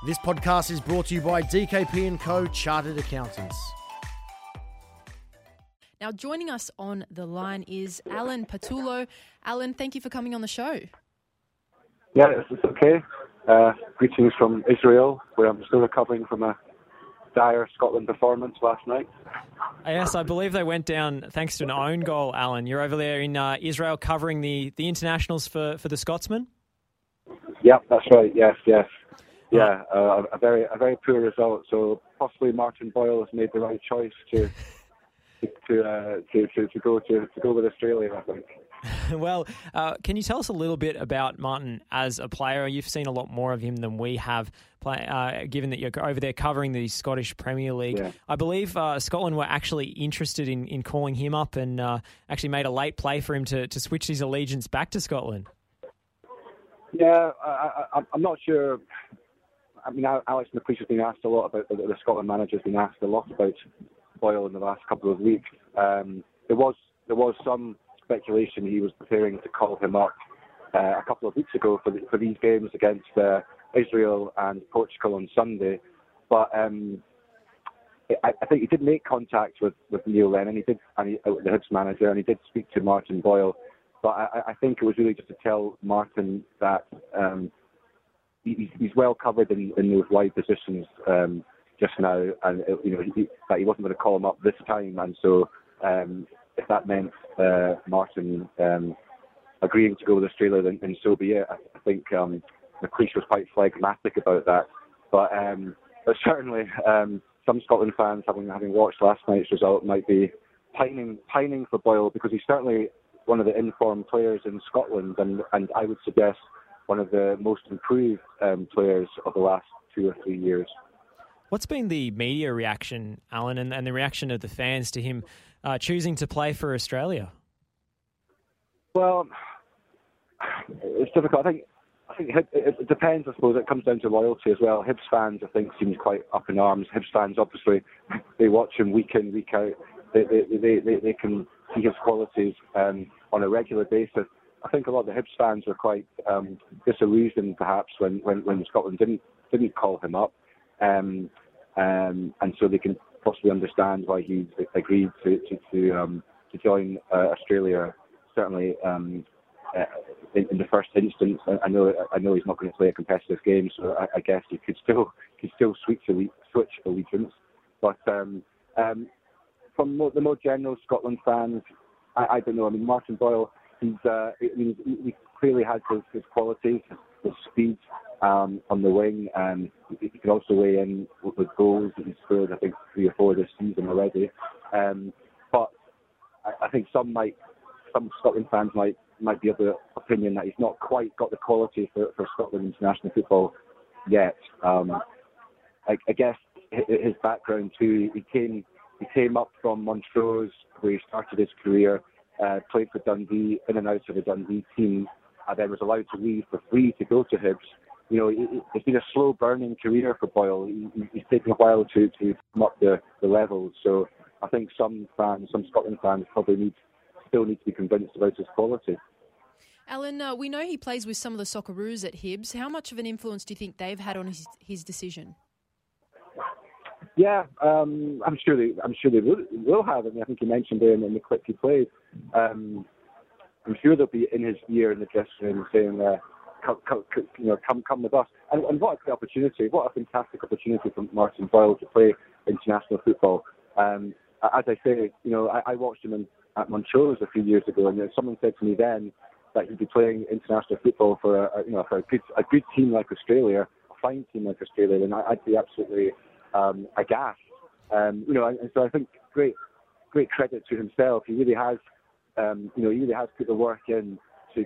This podcast is brought to you by DKP & Co. Chartered Accountants. Now, joining us on the line is Alan Patullo. Alan, thank you for coming on the show. Yeah, it's okay. Greetings from Israel, where I'm still recovering from a dire Scotland performance last night. Yes, I believe they went down thanks to an own goal, Alan. You're over there in Israel covering the internationals for the Scotsmen? Yep, that's right. Yes. Yeah, a very poor result. So possibly Martin Boyle has made the right choice to go with Australia, I think. Well, can you tell us a little bit about Martin as a player? You've seen a lot more of him than we have, given that you're over there covering the Scottish Premier League. Yeah. I believe Scotland were actually interested in calling him up and actually made a late play for him to switch his allegiance back to Scotland. Yeah, I'm not sure. I mean, Alex McLeish has been asked a lot about, the Scotland manager has been asked a lot about Boyle in the last couple of weeks. There was some speculation he was preparing to call him up a couple of weeks ago for these games against Israel and Portugal on Sunday. But I think he did make contact with Neil Lennon, the Hibs manager, and he did speak to Martin Boyle. But I think it was really just to tell Martin that he's well covered in those wide positions just now, and that he wasn't going to call him up this time. And so if that meant Martin agreeing to go with Australia, then so be it. I think McLeish was quite phlegmatic about that. But certainly some Scotland fans, having watched last night's result, might be pining for Boyle, because he's certainly one of the informed players in Scotland, and I would suggest one of the most improved players of the last 2 or 3 years. What's been the media reaction, Alan, and the reaction of the fans to him choosing to play for Australia? Well, it's difficult. I think it depends, I suppose. It comes down to loyalty as well. Hibs fans, I think, seem quite up in arms. Hibs fans, obviously, they watch him week in, week out. They can see his qualities on a regular basis. I think a lot of the Hibs fans were quite disillusioned, perhaps, when Scotland didn't call him up, and so they can possibly understand why he agreed to join Australia. Certainly, in the first instance, I know he's not going to play a competitive game, so I guess he could still switch allegiance. But from the more general Scotland fans, I don't know. I mean, Martin Boyle, he clearly has his qualities, his speed on the wing, and he can also weigh in with goals that he's scored, I think, 3 or 4 this season already. But I think some Scotland fans might be of the opinion that he's not quite got the quality for Scotland international football yet. I guess his background too. He came up from Montrose, where he started his career, played for Dundee, in and out of the Dundee team, and then was allowed to leave for free to go to Hibs. It's been a slow-burning career for Boyle. He's taken a while to come up the levels. So I think some Scotland fans probably still need to be convinced about his quality. Alan, we know he plays with some of the Socceroos at Hibs. How much of an influence do you think they've had on his decision? Yeah, I'm sure they will have. I mean, I think you mentioned there in the clip he played. I'm sure they'll be in his ear in the dressing room saying, come with us. And what a great opportunity! What a fantastic opportunity for Martin Boyle to play international football. As I say, I watched him at Montrose a few years ago, and someone said to me then that he'd be playing international football for a good team like Australia, a fine team like Australia, and I'd be absolutely aghast. And so I think great credit to himself. He really has, put the work in to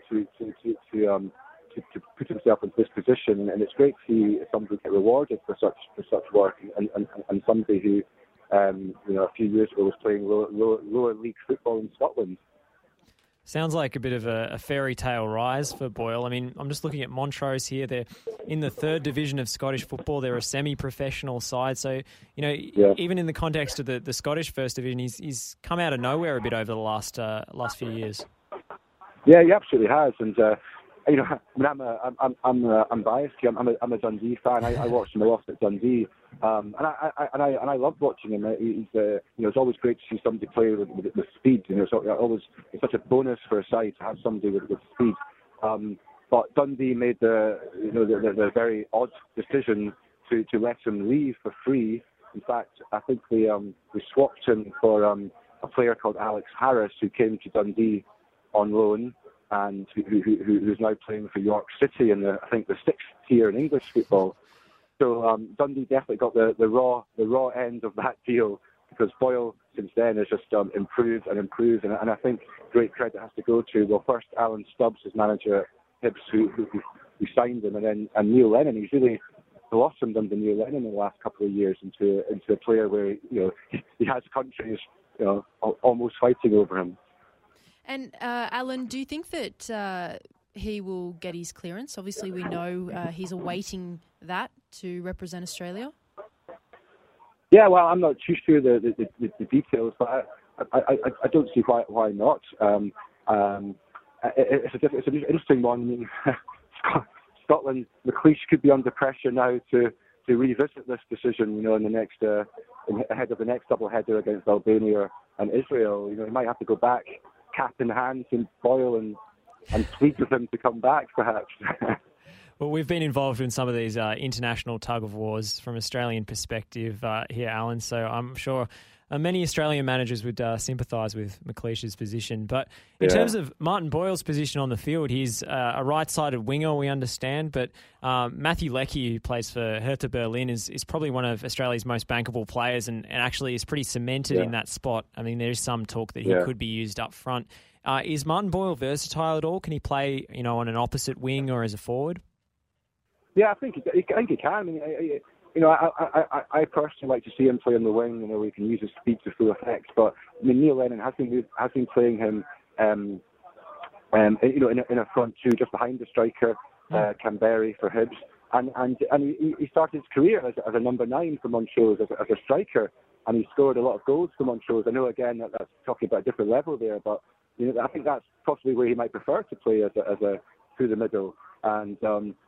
put himself into this position, and it's great to see somebody get rewarded for such work, and somebody who, a few years ago was playing lower league football in Scotland. Sounds like a bit of a fairy tale rise for Boyle. I mean, I'm just looking at Montrose here. They're in the 3rd division of Scottish football. They're a semi-professional side. So, even in the context of the Scottish First Division, he's come out of nowhere a bit over the last few years. Yeah, he absolutely has. And you know, I mean, I'm biased here. I'm a Dundee fan. I watched him a lot at Dundee, and I loved watching him. It's always great to see somebody play with speed. You know, it's such a bonus for a side to have somebody with speed. But Dundee made the very odd decision to let him leave for free. In fact, I think we swapped him for a player called Alex Harris, who came to Dundee on loan and who's now playing for York City in I think the 6th tier in English football. So Dundee definitely got the raw end of that deal, because Boyle since then has just improved, and I think great credit has to go to first Alan Stubbs, his manager at Hibs, who signed him, and Neil Lennon. He's really blossomed under Neil Lennon in the last couple of years into a player where he has countries almost fighting over him. And Alan, do you think that he will get his clearance? Obviously, we know he's awaiting that to represent Australia. Yeah, well, I'm not too sure the details, but I don't see why not. It's an interesting one. I mean, Scotland, McLeish could be under pressure now to revisit this decision. In the next ahead of the next double header against Albania and Israel. He might have to go back, cap in hand, and Boyle and plead with him to come back, perhaps. Well, we've been involved in some of these international tug-of-wars from Australian perspective here, Alan, so I'm sure many Australian managers would sympathise with McLeish's position. But in terms of Martin Boyle's position on the field, he's a right-sided winger, we understand, but Matthew Leckie, who plays for Hertha Berlin, is probably one of Australia's most bankable players and actually is pretty cemented in that spot. I mean, there is some talk that he could be used up front. Is Martin Boyle versatile at all? Can he play on an opposite wing or as a forward? Yeah, I think he can. I mean, I personally like to see him play on the wing, where he can use his speed to full effect. But I mean, Neil Lennon has been playing him, in a front two, just behind the striker, Canberry for Hibs, and he started his career as a number 9 for Montrose as a striker, and he scored a lot of goals for Montrose. I know again that's talking about a different level there, but I think that's possibly where he might prefer to play as a through the middle. And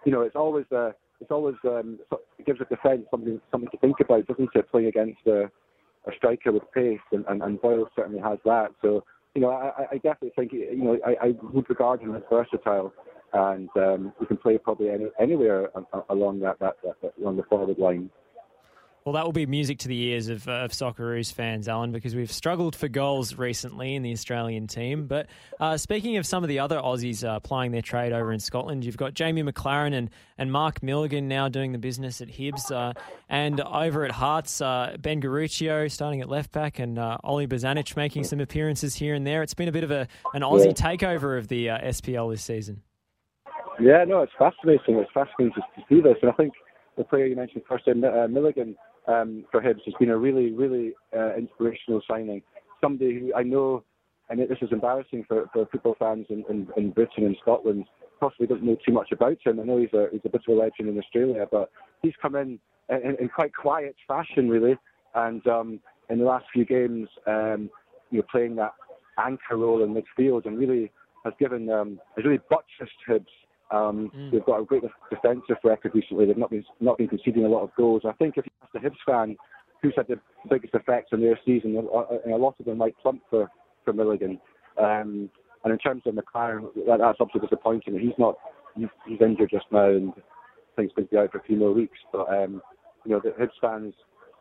it gives a defence something to think about, doesn't it? Playing against a striker with pace, and Boyle certainly has that. So I definitely think I would regard him as versatile, and he can play probably anywhere along along the forward line. Well, that will be music to the ears of Socceroos fans, Alan, because we've struggled for goals recently in the Australian team. But speaking of some of the other Aussies plying their trade over in Scotland, you've got Jamie McLaren and Mark Milligan now doing the business at Hibs. And over at Hearts, Ben Garuccio starting at left back and Oli Bozanic making some appearances here and there. It's been a bit of an Aussie takeover of the SPL this season. Yeah, no, it's fascinating. It's fascinating to see this. And I think the player you mentioned first, Milligan, for Hibs has been a really, really inspirational signing. Somebody who I know, and this is embarrassing for football fans in Britain and Scotland, possibly doesn't know too much about him. I know he's a bit of a legend in Australia, but he's come in quite quiet fashion, really. And in the last few games, playing that anchor role in midfield, and really has really buttressed Hibs. They've got a great defensive record recently. They've not been conceding a lot of goals. I think if you ask the Hibs fan who's had the biggest effects on their season, a lot of them might plump for Milligan. And in terms of McLaren, that's obviously disappointing. He's injured just now, and I think he's going to be out for a few more weeks. But the Hibs fans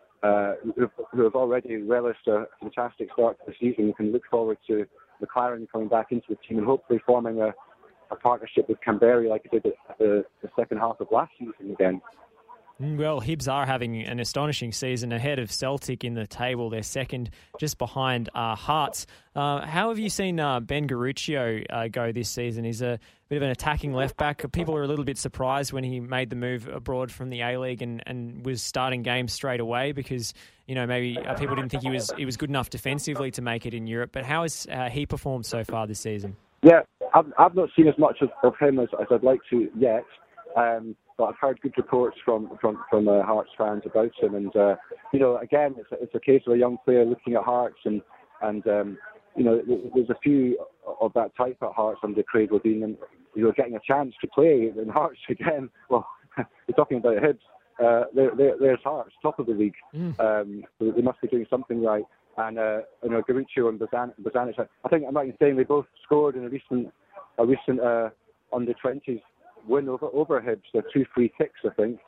who have already relished a fantastic start to the season can look forward to McLaren coming back into the team and hopefully forming a partnership with Canberra like it did at the second half of last season again. Well, Hibs are having an astonishing season ahead of Celtic in the table. They're second, just behind Hearts. How have you seen Ben Garuccio go this season? He's a bit of an attacking left-back. People are a little bit surprised when he made the move abroad from the A-League and was starting games straight away because, maybe people didn't think he was good enough defensively to make it in Europe. But how has he performed so far this season? Yeah, I've not seen as much of him as I'd like to yet, but I've heard good reports from Hearts fans about him. And again, it's a case of a young player looking at Hearts, and there's a few of that type at Hearts under Craig Levein, and getting a chance to play in Hearts again. Well, you're talking about Hibs. There's Hearts, top of the league. So they must be doing something right. And Garuccio and Bozanic, I think I'm right in saying they both scored in a recent under-20s win over Hibs. They're 2 free kicks, I think.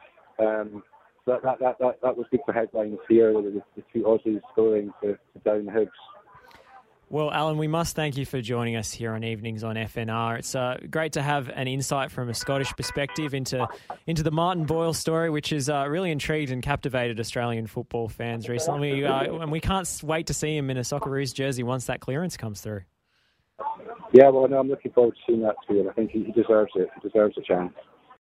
That was good for headlines here, the 2 Aussies scoring to down Hibs. Well, Alan, we must thank you for joining us here on Evenings on FNR. It's great to have an insight from a Scottish perspective into the Martin Boyle story, which has really intrigued and captivated Australian football fans recently. And we can't wait to see him in a Socceroos jersey once that clearance comes through. Yeah, well, no, I'm looking forward to seeing that too, and I think he deserves it. He deserves a chance.